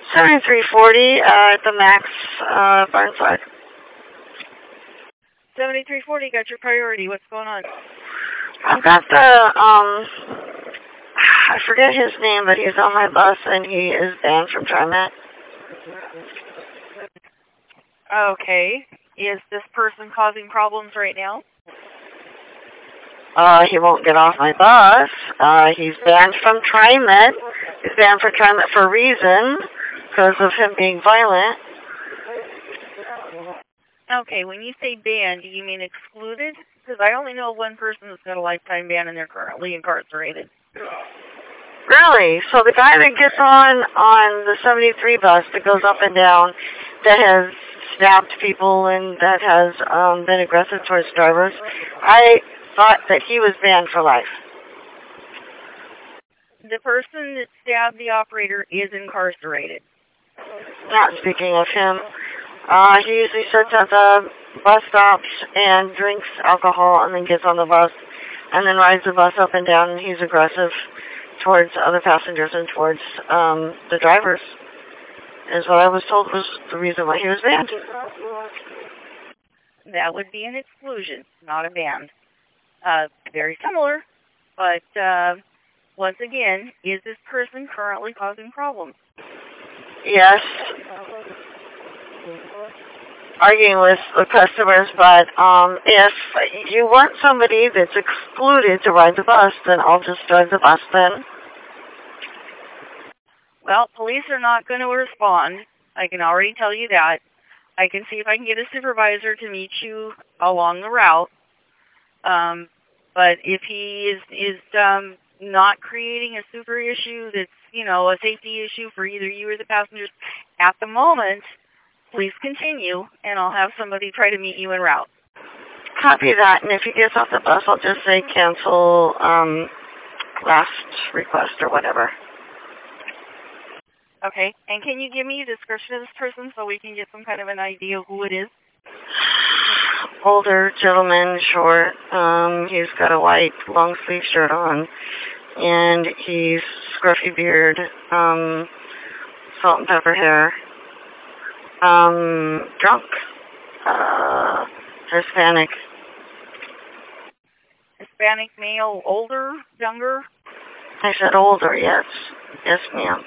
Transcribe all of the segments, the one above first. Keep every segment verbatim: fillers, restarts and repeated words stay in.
seventy-three forty uh, at the Max uh, Barnside. seventy-three forty, got your priority. What's going on? I've got the, um, I forget his name, but he's on my bus and he is banned from TriMet. Okay. Is this person causing problems right now? Uh, he won't get off my bus. Uh, he's banned from TriMet. He's banned from TriMet for a reason, because of him being violent. Okay, when you say banned, do you mean excluded? Because I only know of one person that's got a lifetime ban and they're currently incarcerated. Really? So the guy that gets on on the seventy-three bus that goes up and down, that has stabbed people and that has um, been aggressive towards drivers, I thought that he was banned for life. The person that stabbed the operator is incarcerated. Not speaking of him. Uh, he usually sits at the bus stops and drinks alcohol and then gets on the bus and then rides the bus up and down, and he's aggressive towards other passengers and towards um, the drivers, is what I was told was the reason why he was banned. That would be an exclusion, not a ban. Uh, very similar, but uh, once again, is this person currently causing problems? Yes. Arguing with the customers, but um, if you want somebody that's excluded to ride the bus, then I'll just drive the bus then. Well, police are not going to respond. I can already tell you that. I can see if I can get a supervisor to meet you along the route. Um, but if he is, is um, not creating a super issue that's, you know, a safety issue for either you or the passengers at the moment, please continue, and I'll have somebody try to meet you en route. Copy that, and if he gets off the bus, I'll just say cancel um, last request or whatever. Okay, and can you give me a description of this person so we can get some kind of an idea of who it is? Older gentleman, short. Um, he's got a white long sleeve shirt on, and he's scruffy beard, um, salt and pepper hair. Um, drunk. Uh, Hispanic. Hispanic male, older, younger? I said older, yes. Yes, ma'am.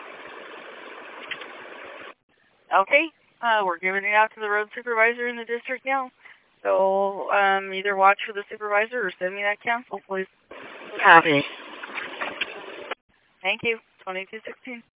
Okay, uh, we're giving it out to the road supervisor in the district now. So, um, either watch for the supervisor or send me that cancel, please. Copy. Thank you. twenty-two sixteen.